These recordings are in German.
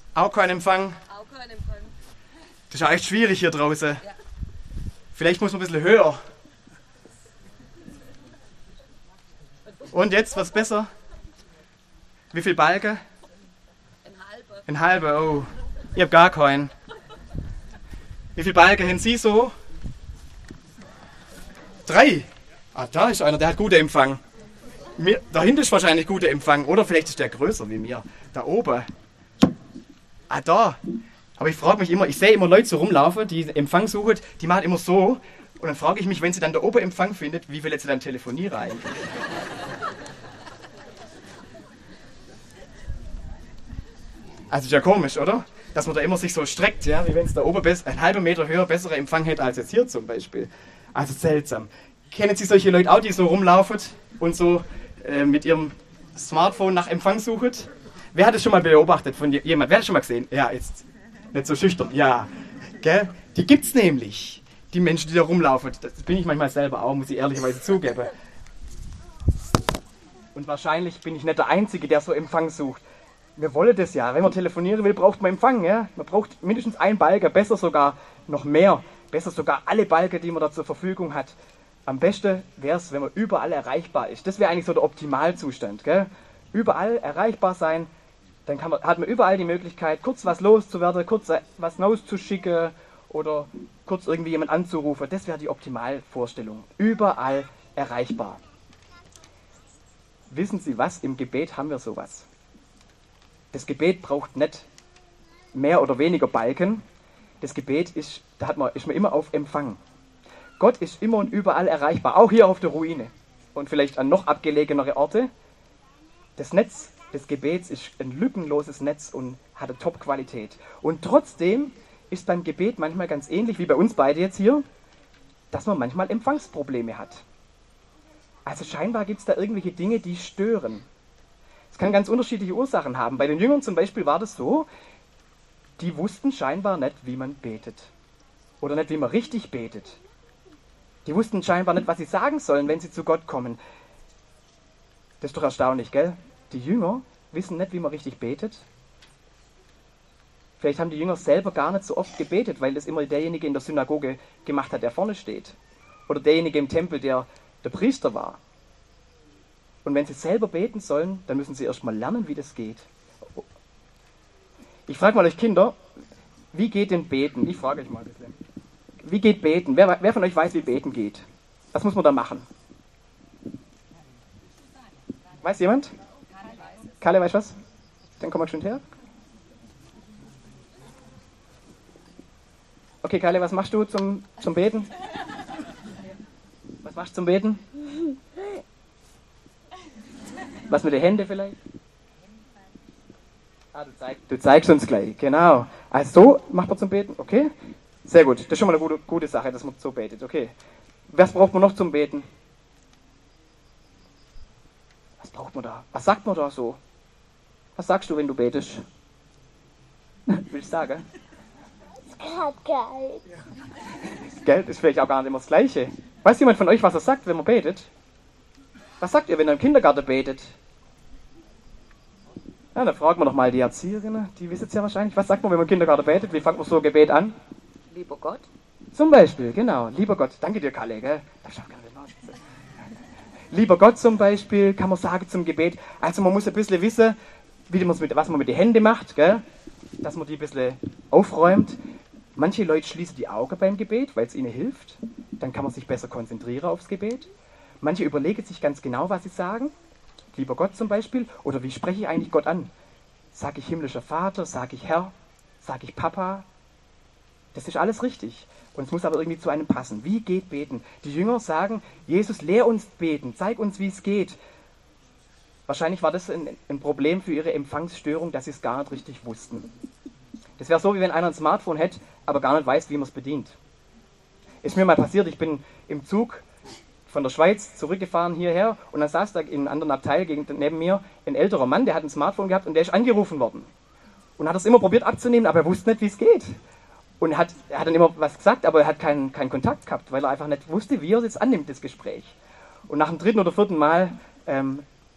Auch kein Empfang. Auch kein Empfang. Das ist ja echt schwierig hier draußen. Ja. Vielleicht muss man ein bisschen höher. Und jetzt, was besser? Wie viel Balken? Ein halber. Ein halber, oh. Ich hab gar keinen. Wie viel Balken haben Sie so? 3. Ah, da ist einer, der hat guten Empfang. Dahinter ist wahrscheinlich guter Empfang. Oder vielleicht ist der größer wie mir. Da oben. Ah, da. Aber ich frage mich immer, ich sehe immer Leute so rumlaufen, die Empfang suchen, die machen immer so. Und dann frage ich mich, wenn sie dann da oben Empfang findet, wie will sie dann telefonieren eigentlich? Also ist ja komisch, oder? Dass man da immer sich so streckt, ja, wie wenn es da oben einen halben Meter höher bessere Empfang hätte als jetzt hier zum Beispiel. Also seltsam. Kennen Sie solche Leute auch, die so rumlaufen und so mit ihrem Smartphone nach Empfang suchen? Wer hat es schon mal beobachtet von jemand? Wer hat es schon mal gesehen? Ja, jetzt nicht so schüchtern. Ja, gell? Die gibt's nämlich, die Menschen, die da rumlaufen. Das bin ich manchmal selber auch, muss ich ehrlicherweise zugeben. Und wahrscheinlich bin ich nicht der Einzige, der so Empfang sucht. Wir wollen das ja. Wenn man telefonieren will, braucht man Empfang. Ja? Man braucht mindestens einen Balken, besser sogar noch mehr. Besser sogar alle Balken, die man da zur Verfügung hat. Am besten wäre es, wenn man überall erreichbar ist. Das wäre eigentlich so der Optimalzustand. Gell? Überall erreichbar sein. Dann hat man überall die Möglichkeit, kurz was loszuwerden, kurz was loszuschicken oder kurz irgendwie jemand anzurufen. Das wäre die Optimalvorstellung. Überall erreichbar. Wissen Sie was? Im Gebet haben wir sowas. Das Gebet braucht nicht mehr oder weniger Balken. Das Gebet ist man immer auf Empfang. Gott ist immer und überall erreichbar, auch hier auf der Ruine und vielleicht an noch abgelegenere Orte. Das Netz des Gebets ist ein lückenloses Netz und hat eine Top-Qualität. Und trotzdem ist beim Gebet manchmal ganz ähnlich wie bei uns beide jetzt hier, dass man manchmal Empfangsprobleme hat. Also scheinbar gibt es da irgendwelche Dinge, die stören. Es kann ganz unterschiedliche Ursachen haben. Bei den Jüngern zum Beispiel war das so, die wussten scheinbar nicht, wie man betet. Oder nicht, wie man richtig betet. Die wussten scheinbar nicht, was sie sagen sollen, wenn sie zu Gott kommen. Das ist doch erstaunlich, gell? Die Jünger wissen nicht, wie man richtig betet. Vielleicht haben die Jünger selber gar nicht so oft gebetet, weil das immer derjenige in der Synagoge gemacht hat, der vorne steht. Oder derjenige im Tempel, der der Priester war. Und wenn sie selber beten sollen, dann müssen sie erst mal lernen, wie das geht. Ich frage mal euch Kinder, wie geht denn Beten? Ich frage euch mal bitte. Wie geht Beten? Wer von euch weiß, wie Beten geht? Was muss man da machen? Weiß jemand? Kalle, weißt du was? Dann komm mal schön her. Okay, Kalle, was machst du zum Beten? Was machst du zum Beten? Was mit den Händen vielleicht? Ah, du zeigst uns gleich, genau. Also so macht man zum Beten, okay? Sehr gut, das ist schon mal eine gute Sache, dass man so betet, okay. Was braucht man noch zum Beten? Was braucht man da? Was sagt man da so? Was sagst du, wenn du betest? Willst du sagen? Geld. Geld ist vielleicht auch gar nicht immer das Gleiche. Weiß jemand von euch, was er sagt, wenn man betet? Was sagt ihr, wenn ihr im Kindergarten betet? Ja, dann fragen wir doch mal die Erzieherinnen, die wissen es ja wahrscheinlich. Was sagt man, wenn man im Kindergarten betet? Wie fängt man so ein Gebet an? Lieber Gott. Zum Beispiel, genau. Lieber Gott. Danke dir, Kalle, gell? Lieber Gott zum Beispiel, kann man sagen zum Gebet. Also man muss ein bisschen wissen, was man mit den Händen macht, gell? Dass man die ein bisschen aufräumt. Manche Leute schließen die Augen beim Gebet, weil es ihnen hilft. Dann kann man sich besser konzentrieren aufs Gebet. Manche überlegen sich ganz genau, was sie sagen. Lieber Gott zum Beispiel. Oder wie spreche ich eigentlich Gott an? Sage ich himmlischer Vater? Sage ich Herr? Sage ich Papa? Das ist alles richtig. Und es muss aber irgendwie zu einem passen. Wie geht Beten? Die Jünger sagen, Jesus, lehr uns beten. Zeig uns, wie es geht. Wahrscheinlich war das ein Problem für ihre Empfangsstörung, dass sie es gar nicht richtig wussten. Das wäre so, wie wenn einer ein Smartphone hätte, aber gar nicht weiß, wie man es bedient. Ist mir mal passiert, ich bin im Zug von der Schweiz zurückgefahren hierher und dann saß da in einem anderen Abteil neben mir ein älterer Mann, der hat ein Smartphone gehabt und der ist angerufen worden. Und hat es immer probiert abzunehmen, aber er wusste nicht, wie es geht. Und er hat dann immer was gesagt, aber er hat keinen Kontakt gehabt, weil er einfach nicht wusste, wie er es jetzt annimmt, das Gespräch. Und nach dem 3. oder 4. Mal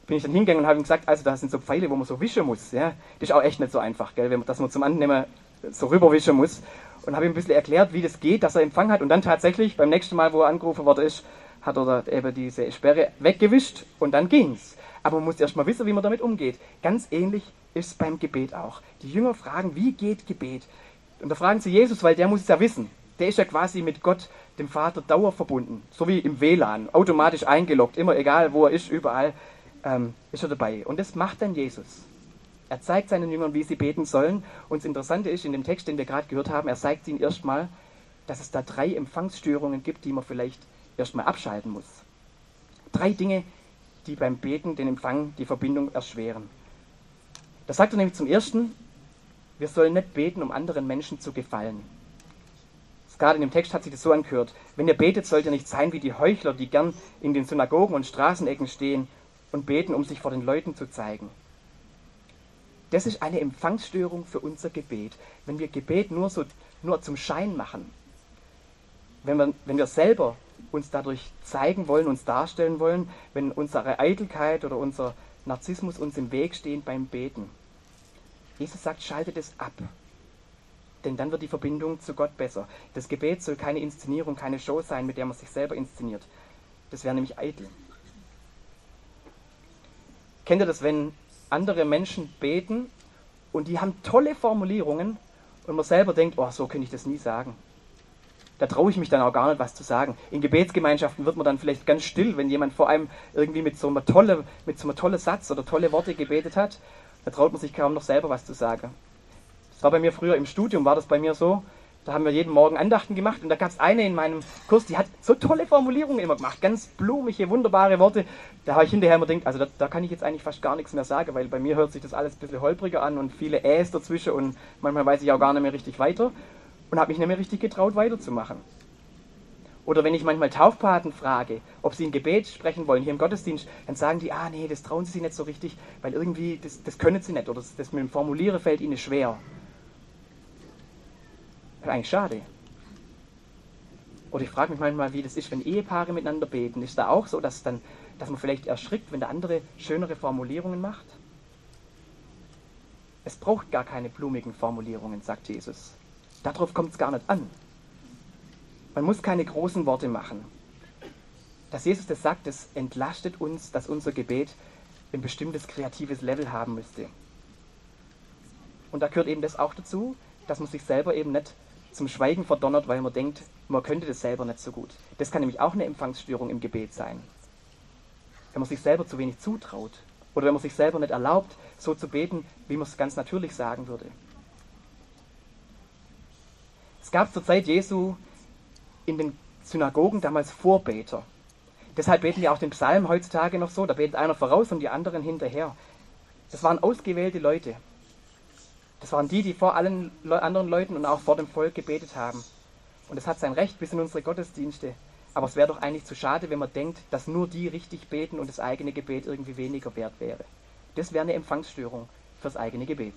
bin ich dann hingegangen und habe ihm gesagt, also da sind so Pfeile, wo man so wischen muss. Ja? Das ist auch echt nicht so einfach, gell? Dass man zum Annehmen so rüberwischen muss. Und habe ihm ein bisschen erklärt, wie das geht, dass er Empfang hat. Und dann tatsächlich, beim nächsten Mal, wo er angerufen worden ist, hat er da eben diese Sperre weggewischt und dann ging's. Aber man muss erst mal wissen, wie man damit umgeht. Ganz ähnlich ist es beim Gebet auch. Die Jünger fragen, wie geht Gebet? Und da fragen sie Jesus, weil der muss es ja wissen. Der ist ja quasi mit Gott, dem Vater, dauerverbunden. So wie im WLAN, automatisch eingeloggt, immer egal, wo er ist, überall ist er dabei. Und das macht dann Jesus. Er zeigt seinen Jüngern, wie sie beten sollen. Und das Interessante ist, in dem Text, den wir gerade gehört haben, er zeigt ihnen erstmal, dass es da 3 Empfangsstörungen gibt, die man vielleicht erstmal abschalten muss. 3 Dinge, die beim Beten den Empfang, die Verbindung erschweren. Da sagt er nämlich zum Ersten, wir sollen nicht beten, um anderen Menschen zu gefallen. Gerade in dem Text hat sich das so angehört. Wenn ihr betet, sollt ihr nicht sein wie die Heuchler, die gern in den Synagogen und Straßenecken stehen und beten, um sich vor den Leuten zu zeigen. Das ist eine Empfangsstörung für unser Gebet. Wenn wir Gebet nur zum Schein machen, wenn wir selber uns dadurch zeigen wollen, uns darstellen wollen, wenn unsere Eitelkeit oder unser Narzissmus uns im Weg stehen beim Beten. Jesus sagt, schaltet es ab. Denn dann wird die Verbindung zu Gott besser. Das Gebet soll keine Inszenierung, keine Show sein, mit der man sich selber inszeniert. Das wäre nämlich eitel. Kennt ihr das, wenn andere Menschen beten und die haben tolle Formulierungen und man selber denkt, oh, so könnte ich das nie sagen. Da traue ich mich dann auch gar nicht, was zu sagen. In Gebetsgemeinschaften wird man dann vielleicht ganz still, wenn jemand vor einem irgendwie mit so einem tollen Satz oder tolle Worte gebetet hat. Da traut man sich kaum noch selber was zu sagen. Das war bei mir früher im Studium, war das bei mir so. Da haben wir jeden Morgen Andachten gemacht und da gab es eine in meinem Kurs, die hat so tolle Formulierungen immer gemacht, ganz blumige, wunderbare Worte. Da habe ich hinterher immer gedacht, also da kann ich jetzt eigentlich fast gar nichts mehr sagen, weil bei mir hört sich das alles ein bisschen holpriger an und viele Äs dazwischen und manchmal weiß ich auch gar nicht mehr richtig weiter und habe mich nicht mehr richtig getraut, weiterzumachen. Oder wenn ich manchmal Taufpaten frage, ob sie ein Gebet sprechen wollen, hier im Gottesdienst, dann sagen die, nee, das trauen sie sich nicht so richtig, weil irgendwie, das können sie nicht oder das mit dem Formulieren fällt ihnen schwer. Das ist eigentlich schade. Oder ich frage mich manchmal, wie das ist, wenn Ehepaare miteinander beten. Ist da auch so, dass man vielleicht erschrickt, wenn der andere schönere Formulierungen macht? Es braucht gar keine blumigen Formulierungen, sagt Jesus. Darauf kommt es gar nicht an. Man muss keine großen Worte machen. Dass Jesus das sagt, das entlastet uns, dass unser Gebet ein bestimmtes kreatives Level haben müsste. Und da gehört eben das auch dazu, dass man sich selber eben nicht zum Schweigen verdonnert, weil man denkt, man könnte das selber nicht so gut. Das kann nämlich auch eine Empfangsstörung im Gebet sein. Wenn man sich selber zu wenig zutraut oder wenn man sich selber nicht erlaubt, so zu beten, wie man es ganz natürlich sagen würde. Es gab zur Zeit Jesu in den Synagogen damals Vorbeter. Deshalb beten wir auch den Psalm heutzutage noch so, da betet einer voraus und die anderen hinterher. Das waren ausgewählte Leute. Das waren die vor allen anderen Leuten und auch vor dem Volk gebetet haben. Und es hat sein Recht bis in unsere Gottesdienste. Aber es wäre doch eigentlich zu schade, wenn man denkt, dass nur die richtig beten und das eigene Gebet irgendwie weniger wert wäre. Das wäre eine Empfangsstörung fürs eigene Gebet.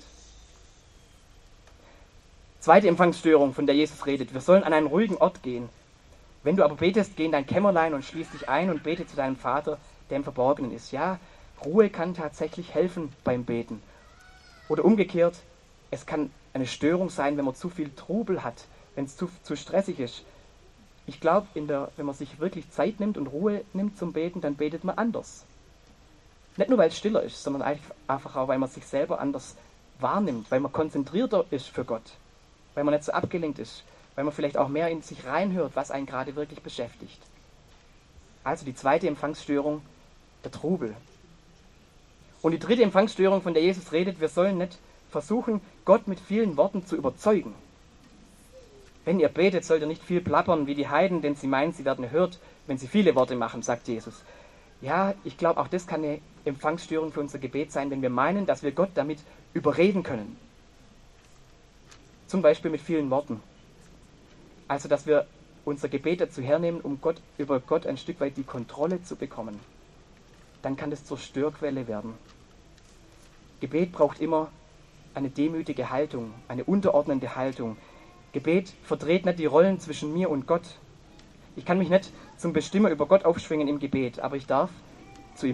Zweite Empfangsstörung, von der Jesus redet. Wir sollen an einen ruhigen Ort gehen. Wenn du aber betest, geh in dein Kämmerlein und schließ dich ein und bete zu deinem Vater, der im Verborgenen ist. Ja, Ruhe kann tatsächlich helfen beim Beten. Oder umgekehrt, es kann eine Störung sein, wenn man zu viel Trubel hat, wenn es zu stressig ist. Ich glaube, wenn man sich wirklich Zeit nimmt und Ruhe nimmt zum Beten, dann betet man anders. Nicht nur, weil es stiller ist, sondern einfach auch, weil man sich selber anders wahrnimmt, weil man konzentrierter ist für Gott, weil man nicht so abgelenkt ist, weil man vielleicht auch mehr in sich reinhört, was einen gerade wirklich beschäftigt. Also die zweite Empfangsstörung, der Trubel. Und die dritte Empfangsstörung, von der Jesus redet, wir sollen nicht versuchen, Gott mit vielen Worten zu überzeugen. Wenn ihr betet, sollt ihr nicht viel plappern wie die Heiden, denn sie meinen, sie werden erhört, wenn sie viele Worte machen, sagt Jesus. Ja, ich glaube, auch das kann eine Empfangsstörung für unser Gebet sein, wenn wir meinen, dass wir Gott damit überreden können. Zum Beispiel mit vielen Worten. Also, dass wir unser Gebet dazu hernehmen, um über Gott ein Stück weit die Kontrolle zu bekommen. Dann kann das zur Störquelle werden. Gebet braucht immer eine demütige Haltung, eine unterordnende Haltung. Gebet verdreht nicht die Rollen zwischen mir und Gott. Ich kann mich nicht zum Bestimmer über Gott aufschwingen im Gebet, aber ich darf zu ihm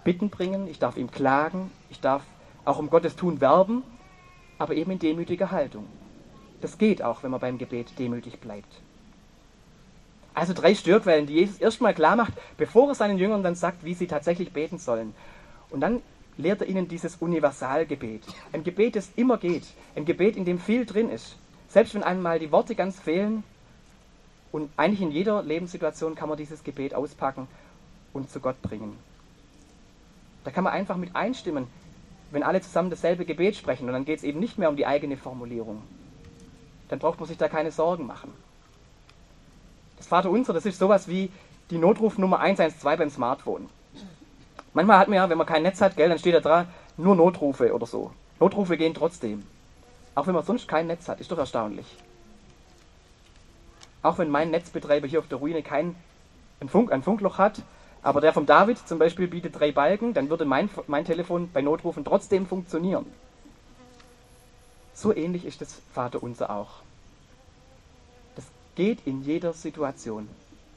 Bitten bringen, ich darf ihm klagen, ich darf auch um Gottes Tun werben, aber eben in demütiger Haltung. Das geht auch, wenn man beim Gebet demütig bleibt. Also 3 Störquellen, die Jesus erstmal klar macht, bevor er seinen Jüngern dann sagt, wie sie tatsächlich beten sollen. Und dann lehrt er ihnen dieses Universalgebet. Ein Gebet, das immer geht. Ein Gebet, in dem viel drin ist. Selbst wenn einem mal die Worte ganz fehlen. Und eigentlich in jeder Lebenssituation kann man dieses Gebet auspacken und zu Gott bringen. Da kann man einfach mit einstimmen, wenn alle zusammen dasselbe Gebet sprechen. Und dann geht es eben nicht mehr um die eigene Formulierung. Dann braucht man sich da keine Sorgen machen. Das Vaterunser, das ist sowas wie die Notrufnummer 112 beim Smartphone. Manchmal hat man ja, wenn man kein Netz hat, dann steht da dran, nur Notrufe oder so. Notrufe gehen trotzdem. Auch wenn man sonst kein Netz hat, ist doch erstaunlich. Auch wenn mein Netzbetreiber hier auf der Ruine ein Funkloch hat, aber der vom David zum Beispiel bietet 3 Balken, dann würde mein Telefon bei Notrufen trotzdem funktionieren. So ähnlich ist das Vaterunser auch. Das geht in jeder Situation.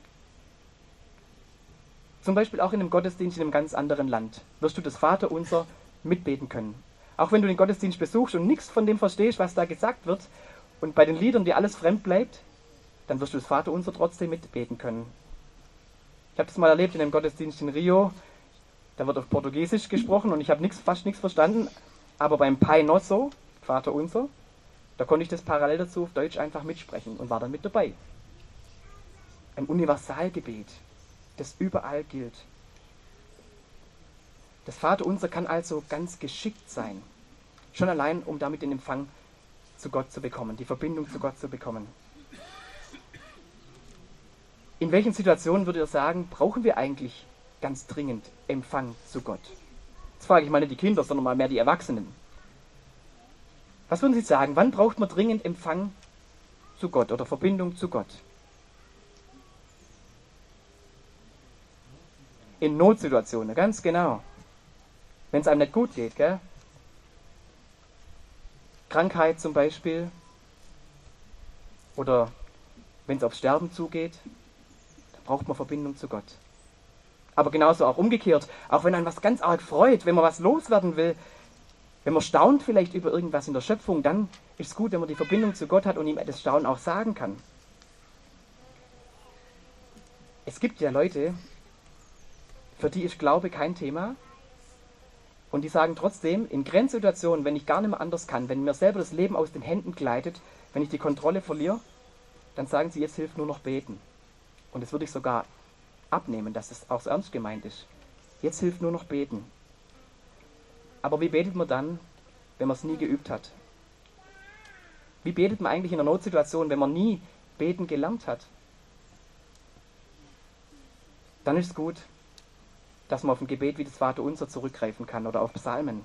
Zum Beispiel auch in einem Gottesdienst in einem ganz anderen Land wirst du das Vaterunser mitbeten können. Auch wenn du den Gottesdienst besuchst und nichts von dem verstehst, was da gesagt wird, und bei den Liedern dir alles fremd bleibt, dann wirst du das Vaterunser trotzdem mitbeten können. Ich habe das mal erlebt in einem Gottesdienst in Rio, da wird auf Portugiesisch gesprochen und ich habe fast nichts verstanden, aber beim Pai Nosso, Vaterunser, da konnte ich das parallel dazu auf Deutsch einfach mitsprechen und war dann mit dabei. Ein Universalgebet, das überall gilt. Das Vaterunser kann also ganz geschickt sein, schon allein, um damit den Empfang zu Gott zu bekommen, die Verbindung zu Gott zu bekommen. In welchen Situationen würdet ihr sagen, brauchen wir eigentlich ganz dringend Empfang zu Gott? Jetzt frage ich mal nicht die Kinder, sondern mal mehr die Erwachsenen. Was würden Sie sagen, wann braucht man dringend Empfang zu Gott oder Verbindung zu Gott? In Notsituationen, ganz genau. Wenn es einem nicht gut geht, gell? Krankheit zum Beispiel. Oder wenn es aufs Sterben zugeht, da braucht man Verbindung zu Gott. Aber genauso auch umgekehrt, auch wenn einen was ganz arg freut, wenn man was loswerden will, wenn man staunt vielleicht über irgendwas in der Schöpfung, dann ist es gut, wenn man die Verbindung zu Gott hat und ihm das Staunen auch sagen kann. Es gibt ja Leute, für die ist Glaube kein Thema und die sagen trotzdem, in Grenzsituationen, wenn ich gar nicht mehr anders kann, wenn mir selber das Leben aus den Händen gleitet, wenn ich die Kontrolle verliere, dann sagen sie, jetzt hilft nur noch beten. Und das würde ich sogar abnehmen, dass es auch so ernst gemeint ist. Jetzt hilft nur noch beten. Aber wie betet man dann, wenn man es nie geübt hat? Wie betet man eigentlich in einer Notsituation, wenn man nie beten gelernt hat? Dann ist es gut, dass man auf ein Gebet wie das Vaterunser zurückgreifen kann oder auf Psalmen.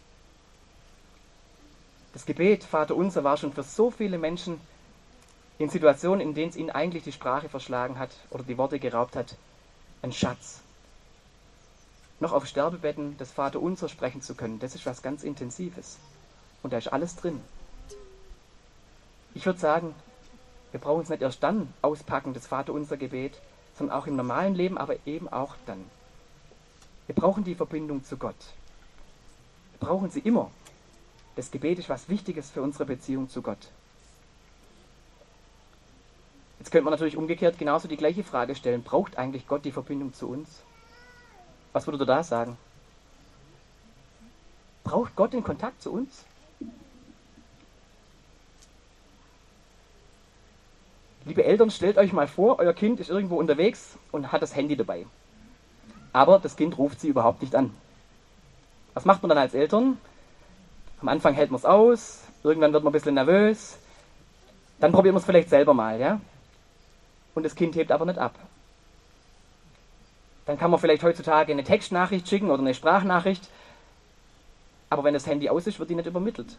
Das Gebet Vaterunser war schon für so viele Menschen in Situationen, in denen es ihnen eigentlich die Sprache verschlagen hat oder die Worte geraubt hat, ein Schatz. Noch auf Sterbebetten das Vaterunser sprechen zu können, das ist was ganz Intensives. Und da ist alles drin. Ich würde sagen, wir brauchen es nicht erst dann auspacken, das Vaterunser-Gebet, sondern auch im normalen Leben, aber eben auch dann. Wir brauchen die Verbindung zu Gott. Wir brauchen sie immer. Das Gebet ist was Wichtiges für unsere Beziehung zu Gott. Jetzt könnte man natürlich umgekehrt genauso die gleiche Frage stellen. Braucht eigentlich Gott die Verbindung zu uns? Was würdet ihr da sagen? Braucht Gott den Kontakt zu uns? Liebe Eltern, stellt euch mal vor, euer Kind ist irgendwo unterwegs und hat das Handy dabei. Aber das Kind ruft sie überhaupt nicht an. Was macht man dann als Eltern? Am Anfang hält man es aus, irgendwann wird man ein bisschen nervös, dann probiert man es vielleicht selber mal, ja? Und das Kind hebt aber nicht ab. Dann kann man vielleicht heutzutage eine Textnachricht schicken oder eine Sprachnachricht, aber wenn das Handy aus ist, wird die nicht übermittelt.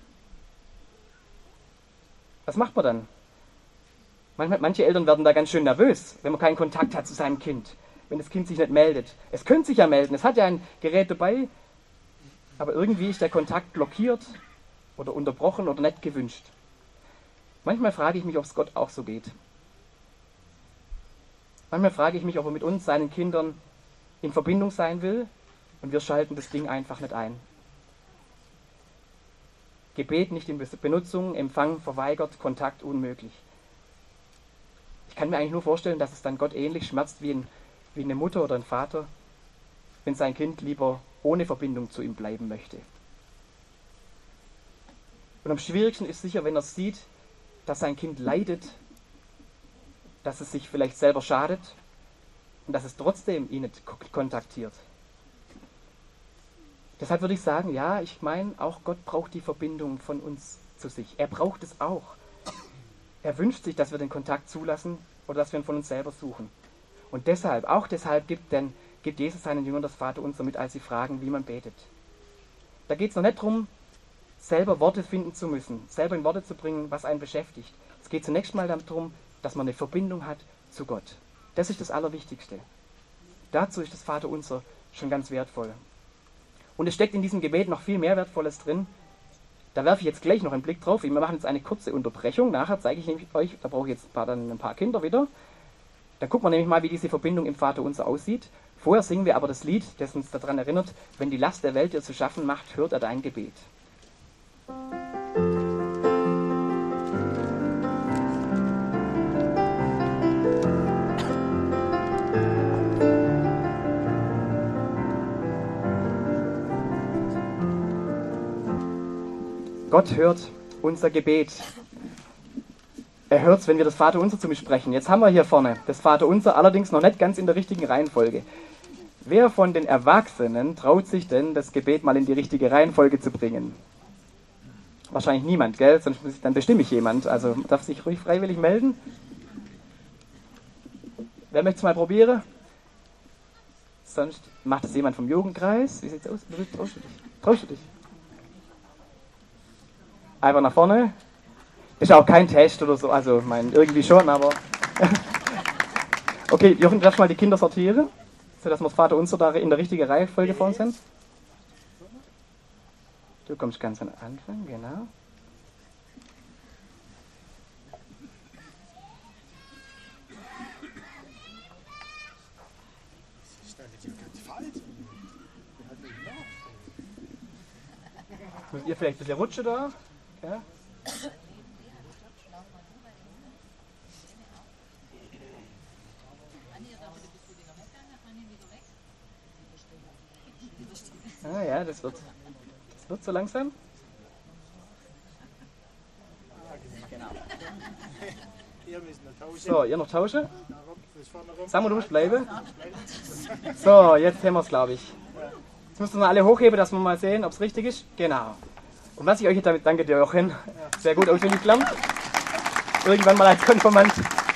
Was macht man dann? Manche Eltern werden da ganz schön nervös, wenn man keinen Kontakt hat zu seinem Kind, wenn das Kind sich nicht meldet. Es könnte sich ja melden, es hat ja ein Gerät dabei, aber irgendwie ist der Kontakt blockiert oder unterbrochen oder nicht gewünscht. Manchmal frage ich mich, ob es Gott auch so geht. Manchmal frage ich mich, ob er mit uns, seinen Kindern, in Verbindung sein will, und wir schalten das Ding einfach nicht ein. Gebet nicht in Benutzung, Empfang verweigert, Kontakt unmöglich. Ich kann mir eigentlich nur vorstellen, dass es dann Gott ähnlich schmerzt wie eine Mutter oder ein Vater, wenn sein Kind lieber ohne Verbindung zu ihm bleiben möchte. Und am schwierigsten ist sicher, wenn er sieht, dass sein Kind leidet, dass es sich vielleicht selber schadet und dass es trotzdem ihn nicht kontaktiert. Deshalb würde ich sagen, ja, ich meine, auch Gott braucht die Verbindung von uns zu sich. Er braucht es auch. Er wünscht sich, dass wir den Kontakt zulassen oder dass wir ihn von uns selber suchen. Und deshalb, auch deshalb gibt Jesus seinen Jüngern das Vaterunser mit, als sie fragen, wie man betet. Da geht es noch nicht darum, selber Worte finden zu müssen, selber in Worte zu bringen, was einen beschäftigt. Es geht zunächst mal darum, dass man eine Verbindung hat zu Gott. Das ist das Allerwichtigste. Dazu ist das Vaterunser schon ganz wertvoll. Und es steckt in diesem Gebet noch viel mehr Wertvolles drin. Da werfe ich jetzt gleich noch einen Blick drauf. Wir machen jetzt eine kurze Unterbrechung. Nachher zeige ich nämlich euch, da brauche ich jetzt ein paar Kinder wieder. Da gucken wir nämlich mal, wie diese Verbindung im Vaterunser aussieht. Vorher singen wir aber das Lied, das uns daran erinnert, wenn die Last der Welt dir zu schaffen macht, hört er dein Gebet. Gott hört unser Gebet. Er hört es, wenn wir das Vaterunser zu ihm sprechen. Jetzt haben wir hier vorne das Vaterunser, allerdings noch nicht ganz in der richtigen Reihenfolge. Wer von den Erwachsenen traut sich denn, das Gebet mal in die richtige Reihenfolge zu bringen? Wahrscheinlich niemand, gell? Sonst dann bestimme ich jemand. Also darf sich ruhig freiwillig melden. Wer möchte es mal probieren? Sonst macht es jemand vom Jugendkreis. Wie sieht es aus? Traust du dich? Traust du dich? Einfach nach vorne. Ist auch kein Test oder so, also irgendwie schon, aber... Okay, Jochen, darfst du mal die Kinder sortieren, sodass wir das Vaterunser da in der richtigen Reihenfolge vor uns sind. Du kommst ganz am Anfang, genau. Müsst ihr vielleicht ein bisschen rutschen da? Ja. Ah ja, das wird so langsam. Genau. So, ihr noch tauschen? Samuel, du musst bleiben. So, jetzt haben wir es, glaube ich. Jetzt müssen wir alle hochheben, dass wir mal sehen, ob es richtig ist. Genau. Und was ich euch damit danke dir, Jochen, sehr gut auswendig gelernt. Irgendwann mal als Konfirmand.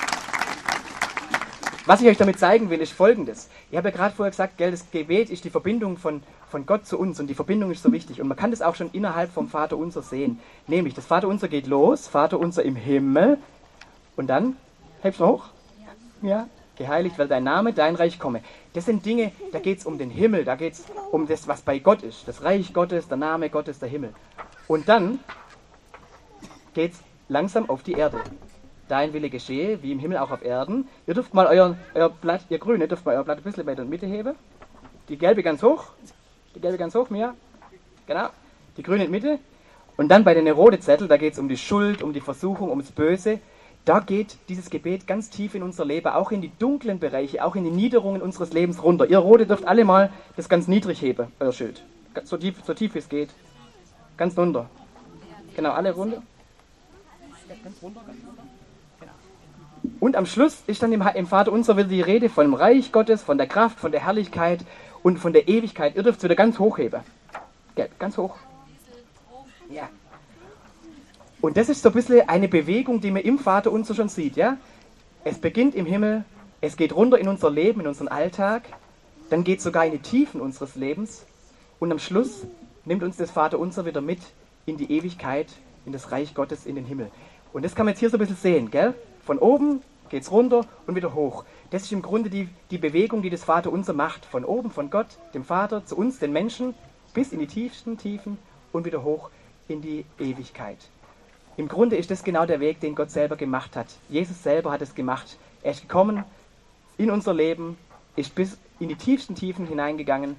Was ich euch damit zeigen will, ist Folgendes. Ich habe ja gerade vorher gesagt, gell, das Gebet ist die Verbindung von Gott zu uns und die Verbindung ist so wichtig. Und man kann das auch schon innerhalb vom Vaterunser sehen. Nämlich, das Vaterunser geht los, Vaterunser im Himmel und dann, hebst du hoch? Ja. Geheiligt werde dein Name, dein Reich komme. Das sind Dinge, da geht es um den Himmel, da geht es um das, was bei Gott ist. Das Reich Gottes, der Name Gottes, der Himmel. Und dann geht es langsam auf die Erde. Dein Wille geschehe, wie im Himmel auch auf Erden. Ihr dürft mal euer Blatt, ihr Grüne, dürft mal euer Blatt ein bisschen weiter in die Mitte heben. Die gelbe ganz hoch. Die gelbe ganz hoch, Mia. Genau. Die grüne in die Mitte. Und dann bei den roten Zettel, da geht es um die Schuld, um die Versuchung, ums Böse. Da geht dieses Gebet ganz tief in unser Leben, auch in die dunklen Bereiche, auch in die Niederungen unseres Lebens runter. Ihr Rote dürft alle mal das ganz niedrig heben, euer Schild. So tief wie es geht. Ganz runter. Genau, alle runter. Ganz runter, ganz runter. Genau. Und am Schluss ist dann im Vaterunser wieder die Rede vom Reich Gottes, von der Kraft, von der Herrlichkeit und von der Ewigkeit. Ihr dürft es wieder ganz hoch heben. Gell, ganz hoch. Ja. Und das ist so ein bisschen eine Bewegung, die man im Vaterunser schon sieht. Ja? Es beginnt im Himmel, es geht runter in unser Leben, in unseren Alltag, dann geht es sogar in die Tiefen unseres Lebens und am Schluss nimmt uns das Vaterunser wieder mit in die Ewigkeit, in das Reich Gottes, in den Himmel. Und das kann man jetzt hier so ein bisschen sehen, gell? Von oben geht es runter und wieder hoch. Das ist im Grunde die Bewegung, die das Vaterunser macht. Von oben, von Gott, dem Vater, zu uns, den Menschen, bis in die tiefsten Tiefen und wieder hoch in die Ewigkeit. Im Grunde ist das genau der Weg, den Gott selber gemacht hat. Jesus selber hat es gemacht. Er ist gekommen in unser Leben, ist bis in die tiefsten Tiefen hineingegangen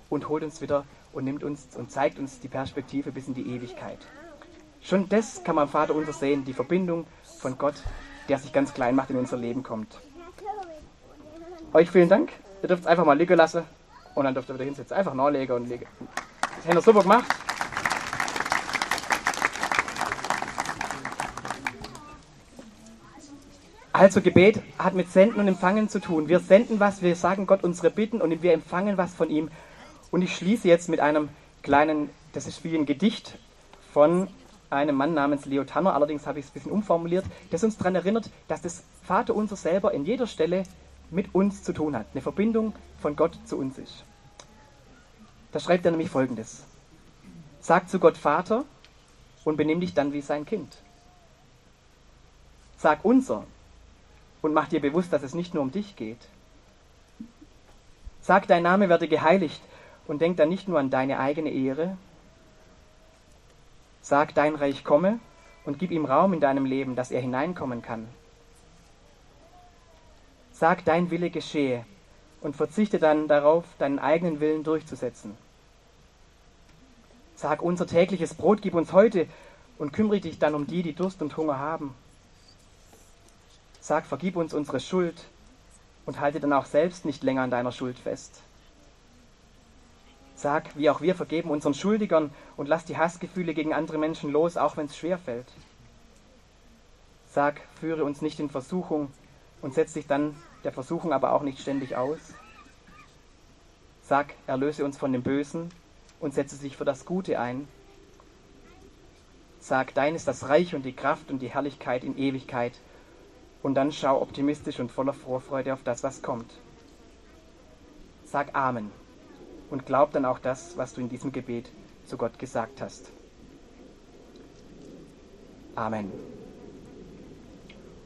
und holt uns wieder und nimmt uns und zeigt uns die Perspektive bis in die Ewigkeit. Schon das kann man am Vater unser sehen, die Verbindung von Gott, der sich ganz klein macht, in unser Leben kommt. Euch vielen Dank. Ihr dürft es einfach mal liegen lassen und dann dürft ihr wieder hinsetzen. Einfach nachlegen und legen. Das habt ihr super gemacht. Also Gebet hat mit Senden und Empfangen zu tun. Wir senden was, wir sagen Gott unsere Bitten und wir empfangen was von ihm. Und ich schließe jetzt mit einem kleinen, das ist wie ein Gedicht von einem Mann namens Leo Tanner, allerdings habe ich es ein bisschen umformuliert, das uns daran erinnert, dass das Vaterunser selber in jeder Stelle mit uns zu tun hat. Eine Verbindung von Gott zu uns ist. Da schreibt er nämlich Folgendes. Sag zu Gott Vater und benimm dich dann wie sein Kind. Sag unser und mach dir bewusst, dass es nicht nur um dich geht. Sag, dein Name werde geheiligt und denk dann nicht nur an deine eigene Ehre. Sag, dein Reich komme und gib ihm Raum in deinem Leben, dass er hineinkommen kann. Sag, dein Wille geschehe und verzichte dann darauf, deinen eigenen Willen durchzusetzen. Sag, unser tägliches Brot gib uns heute und kümmere dich dann um die, die Durst und Hunger haben. Sag, vergib uns unsere Schuld und halte dann auch selbst nicht länger an deiner Schuld fest. Sag, wie auch wir vergeben unseren Schuldigern und lass die Hassgefühle gegen andere Menschen los, auch wenn es schwer fällt. Sag, führe uns nicht in Versuchung und setz dich dann der Versuchung aber auch nicht ständig aus. Sag, erlöse uns von dem Bösen und setze dich für das Gute ein. Sag, dein ist das Reich und die Kraft und die Herrlichkeit in Ewigkeit. Und dann schau optimistisch und voller Vorfreude auf das, was kommt. Sag Amen und glaub dann auch das, was du in diesem Gebet zu Gott gesagt hast. Amen.